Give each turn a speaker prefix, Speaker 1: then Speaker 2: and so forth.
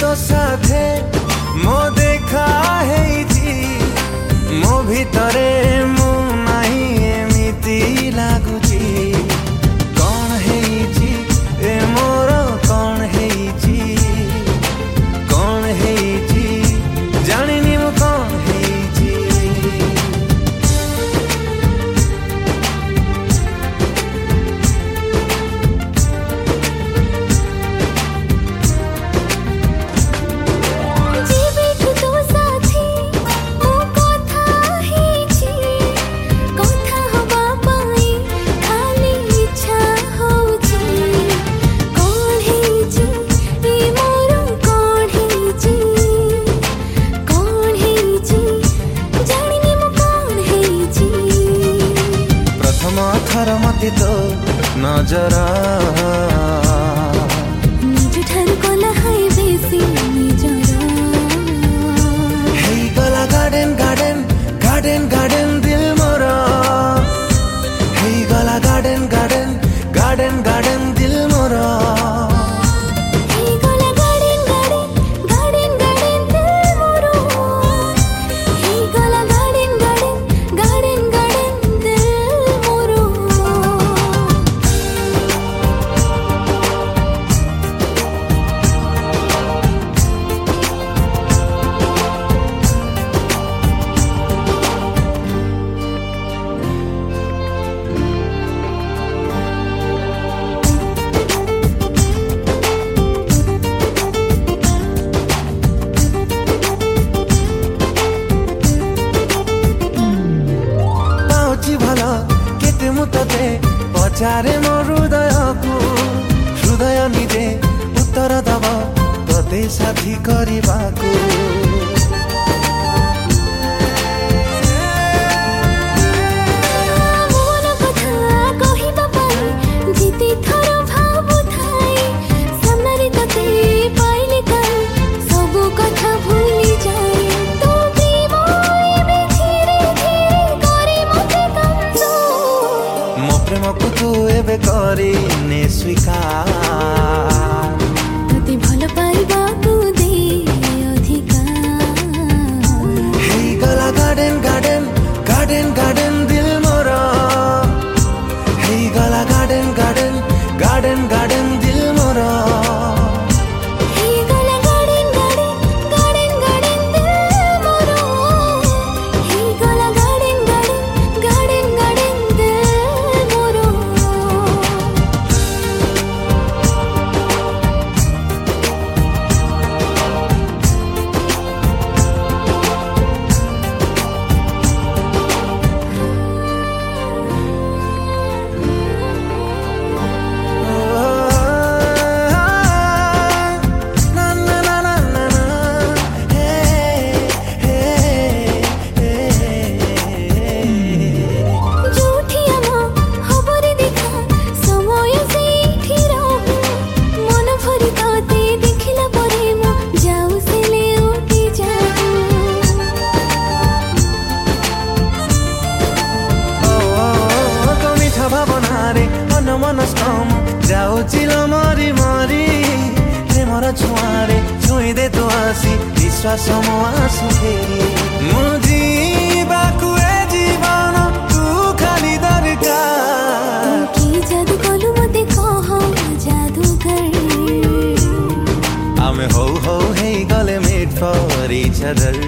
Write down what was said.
Speaker 1: साथे मो देखा है मो भितरे मु नहीं एमिति लागुची कौन है ए मोर कौन है जानिनी मु कौन है मते तो नजरा
Speaker 2: निज ठारू कला है बेसी निजरा
Speaker 1: हे गला गार्डन गार्डन गार्डन गार्डन दिल मोरा हे गला गार्डन गार्डन गार्डन गार्डन दिल मोरा पचारे मो हृदय निजे उत्तर दब तते साथी करबाकू प्रेमको तू एबे करिने स्वीकार
Speaker 2: तते भल पाइबाकू दे अधिकार
Speaker 1: हे गला गार्डन गार्डन गार्डन गार्डन दिल मोरा हे गला गार्डन गार्डन गार्डन गार्डन दिल मोरा जाऊचिल मरी मरी प्रेमर छुआरे छुई दे तो आसी विश्वास मो आसु फेरी मु जीवाकू ए जीवन तू खाली दरकार
Speaker 2: की जादू कलु मते कह जादूगर
Speaker 1: आमे हो हे गले मेड फॉर ईच अदर